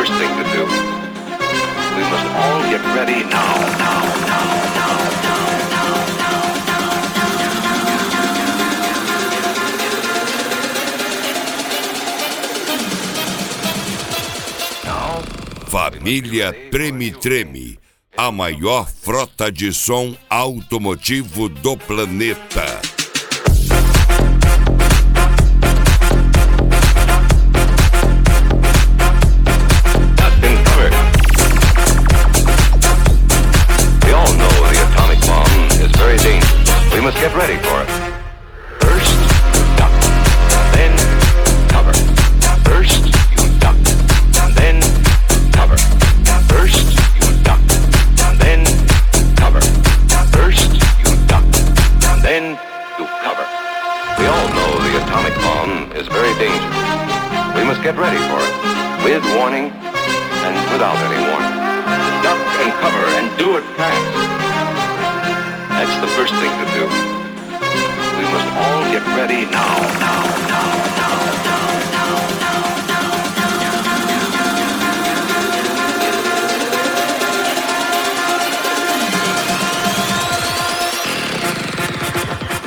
first thing to do. We must all get ready now. Família Treme Treme, a maior frota de som automotivo do planeta. We must get ready for it. First, duck, then cover. First, you duck, then cover. First, you duck, then cover. First, you duck, then you cover. We all know the atomic bomb is very dangerous. We must get ready for it, with warning and without any warning. Duck and cover and do it fast. That's the first thing to do. We must all get ready now.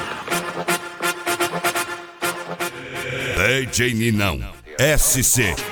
DJ Ninão, SC.